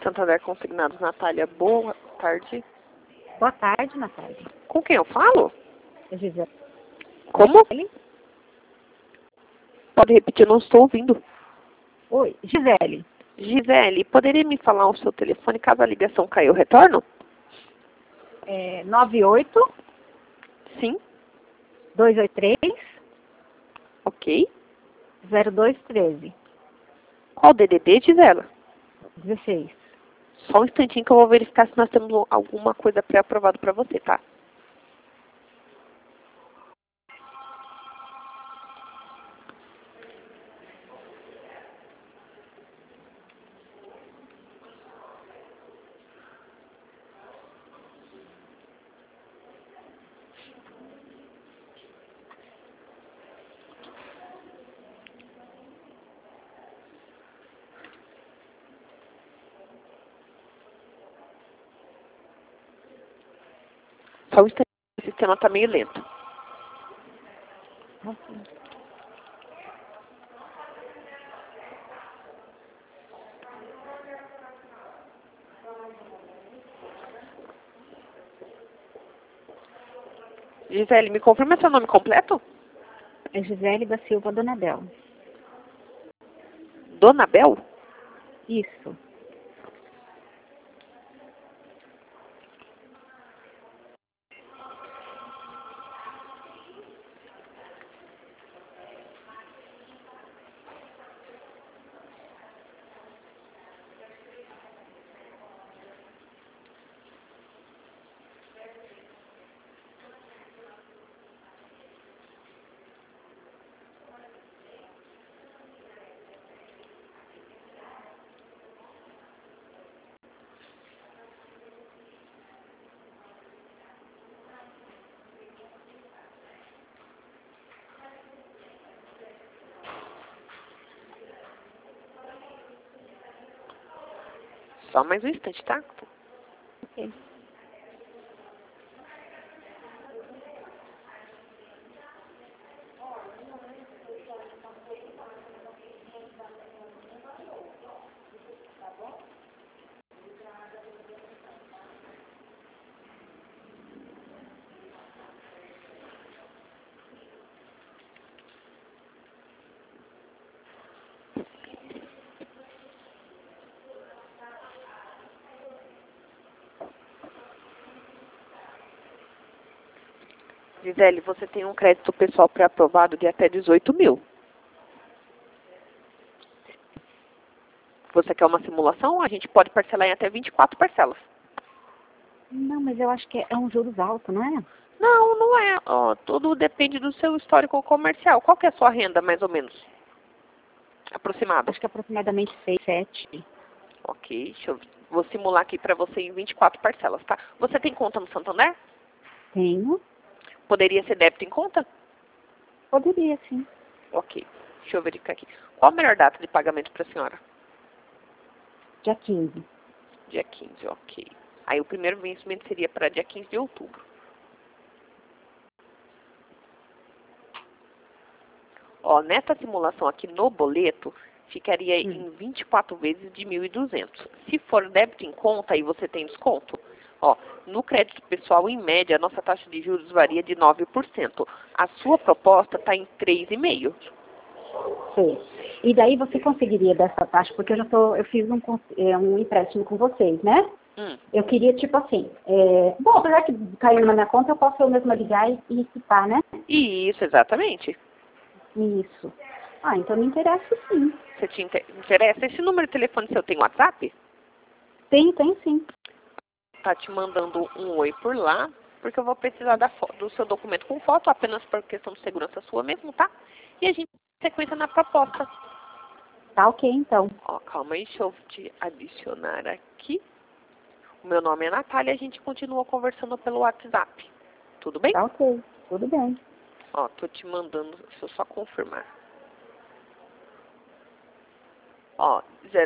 Santander Consignados, Natália. Boa tarde. Boa tarde, Natália. Com quem eu falo? Gisele. Como? Pode repetir, eu não estou ouvindo. Oi, Gisele. Gisele, poderia me falar o seu telefone caso a ligação caia, eu retorno? 98 Sim. 283 Ok. 0213 Qual o DDD, Gisela? 16. Só um instantinho que eu vou verificar se nós temos alguma coisa pré-aprovada para você, tá? Só um instantinho, o sistema está meio lento. Gisele, me confirma seu nome completo? É Gisele da Silva Donadel. Dona Bel? Isso. Só mais um instante, tá? Ok. Gisele, você tem um crédito pessoal pré-aprovado de até 18 mil. Você quer uma simulação? A gente pode parcelar em até 24 parcelas. Não, mas eu acho que é um juros alto, não é? Não, não é. Ó, tudo depende do seu histórico comercial. Qual que é a sua renda, mais ou menos? Aproximada. Acho que aproximadamente 6, 7. Ok, vou simular aqui para você em 24 parcelas, tá? Você tem conta no Santander? Tenho. Poderia ser débito em conta? Poderia, sim. Ok, deixa eu verificar aqui. Qual a melhor data de pagamento para a senhora? Dia 15. Dia 15, ok. Aí o primeiro vencimento seria para dia 15 de outubro. Ó, nessa simulação aqui no boleto, ficaria em 24 vezes de 1.200. Se for débito em conta, aí você tem desconto. Ó, no crédito pessoal, em média, a nossa taxa de juros varia de 9%. A sua proposta está em 3,5%. Sim. E daí você conseguiria dessa taxa, porque eu fiz um empréstimo com vocês, né? Eu queria, tipo assim, bom, apesar que caiu na minha conta, eu posso eu mesma ligar e quitar, né? Isso, exatamente. Isso. Ah, então me interessa sim. Você te interessa? Esse número de telefone seu tem WhatsApp? Tem sim. Tá te mandando um oi por lá, porque eu vou precisar do seu documento com foto, apenas por questão de segurança sua mesmo, tá? E a gente sequência na proposta. Tá ok, então. Ó, calma aí, deixa eu te adicionar aqui. O meu nome é Natália e a gente continua conversando pelo WhatsApp. Tudo bem? Tá ok, tudo bem. Ó, tô te mandando, deixa eu só confirmar. Ó,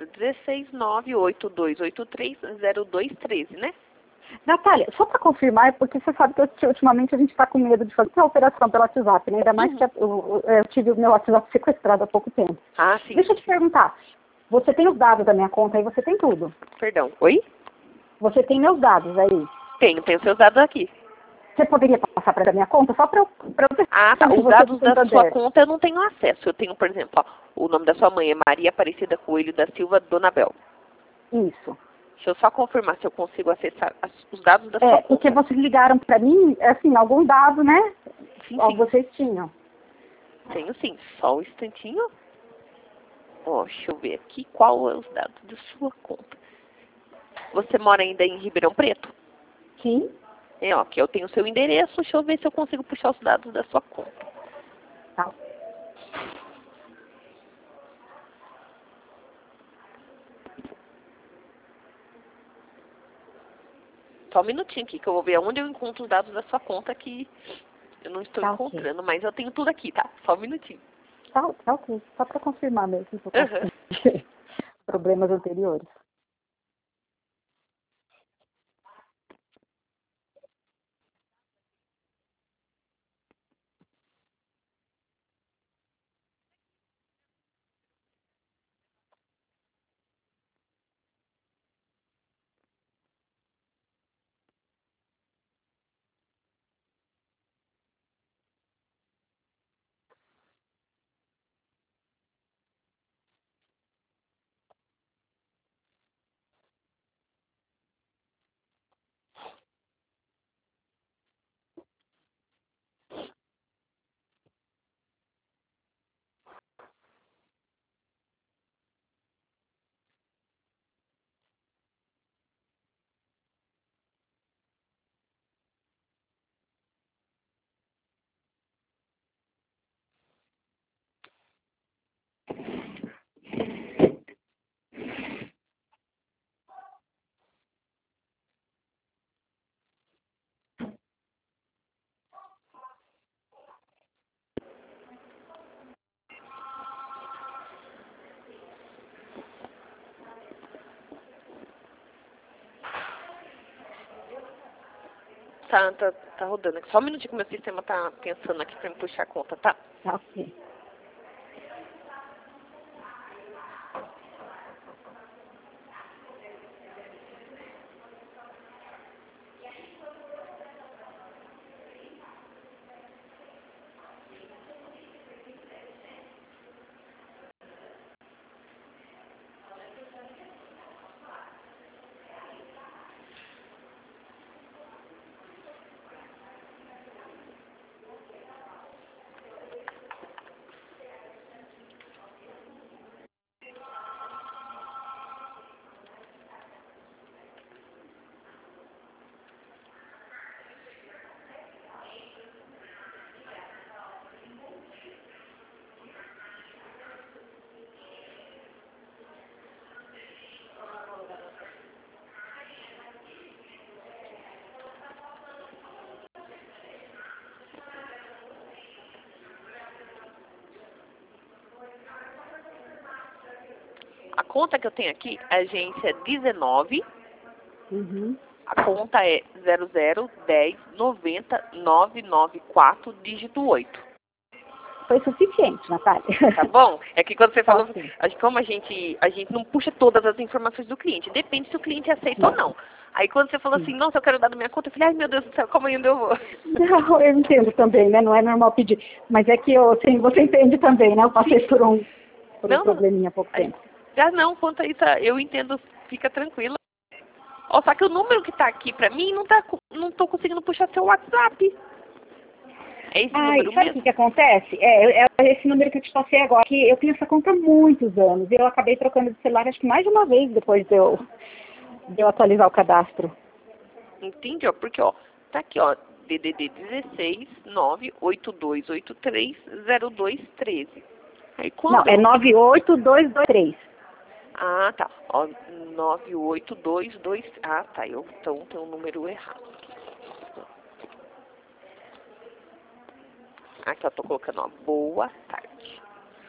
016-98283-0213, né? Natália, só para confirmar, porque você sabe que ultimamente a gente está com medo de fazer uma operação pelo WhatsApp, né? Ainda mais que eu tive o meu WhatsApp sequestrado há pouco tempo. Ah, sim. Deixa eu te perguntar, Você tem os dados da minha conta aí, você tem tudo. Perdão. Oi? Você tem meus dados aí. Tenho seus dados aqui. Você poderia passar para a minha conta só para eu ver Ah, tá. se Os você dados tem da poder. sua conta eu não tenho acesso. Eu tenho, por exemplo, ó, o nome da sua mãe é Maria Aparecida Coelho da Silva Donabel. Isso. Deixa eu só confirmar se eu consigo acessar os dados da sua conta. Porque vocês ligaram para mim, assim, algum dado, né? Sim, Ó, sim. vocês tinham. Tenho sim. Só um instantinho. Ó, deixa eu ver aqui qual é os dados da sua conta. Você mora ainda em Ribeirão Preto? Sim. Ó, aqui eu tenho o seu endereço. Deixa eu ver se eu consigo puxar os dados da sua conta. Tá. Só um minutinho aqui, que eu vou ver onde eu encontro os dados da sua conta que eu não estou Tá, encontrando, mas eu tenho tudo aqui, tá? Só um minutinho. Tá ok. Só para confirmar mesmo se eu Uhum. problemas anteriores. Tá rodando aqui. Só um minutinho que meu sistema tá pensando aqui pra me puxar a conta, tá? Tá ok. A conta que eu tenho aqui, a agência é 19, Uhum. a conta é 0010909994, dígito 8. Foi suficiente, Natália. Tá bom? É que quando você falou, Ok. como a gente não puxa todas as informações do cliente, depende se o cliente aceita ou não. Aí quando você falou assim, nossa, eu quero dar da minha conta, eu falei, ai meu Deus do céu, como ainda eu vou? Não, eu entendo também, né? Não é normal pedir. Mas é que assim, você entende também, né? Eu passei por um probleminha há pouco tempo. Já não, quanto a isso, eu entendo, fica tranquila. Ó, só que o número que tá aqui pra mim, não tô conseguindo puxar seu WhatsApp. É esse número Sabe o mesmo? que acontece? É esse número que eu te passei agora, que eu tenho essa conta há muitos anos. E eu acabei trocando de celular acho que mais de uma vez depois de eu atualizar o cadastro. Entendi, ó, porque, ó, tá aqui, ó, DDD 16 98283 0213. Aí quando Não, é 98223. Ah, tá. Ó, 98222. Ah, tá. Então tem um número errado. Aqui eu tô colocando, ó, boa tarde.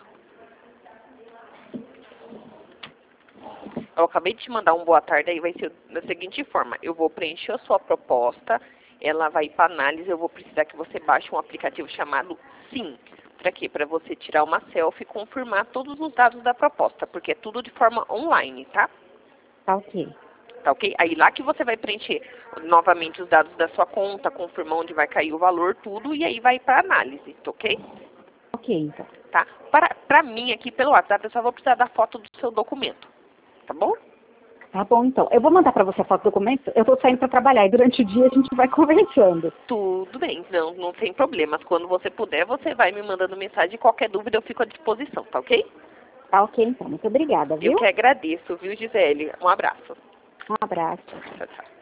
Eu acabei de te mandar um boa tarde, aí vai ser da seguinte forma. Eu vou preencher a sua proposta, ela vai para análise, eu vou precisar que você baixe um aplicativo chamado Sim. Para quê? Para você tirar uma selfie e confirmar todos os dados da proposta, porque é tudo de forma online, tá? Tá ok. Tá ok? Aí lá que você vai preencher novamente os dados da sua conta, confirmar onde vai cair o valor, tudo, e aí vai para análise, tá ok? Ok, então. Tá? Para mim aqui pelo WhatsApp, eu só vou precisar da foto do seu documento, tá bom? Tá bom, então. Eu vou mandar para você a foto do documento. Eu tô saindo para trabalhar e durante o dia a gente vai conversando. Tudo bem, não tem problemas. Quando você puder, você vai me mandando mensagem. Qualquer dúvida eu fico à disposição, tá ok? Tá ok, então. Muito obrigada, viu? Eu que agradeço, viu, Gisele? Um abraço. Um abraço. Tchau, tchau.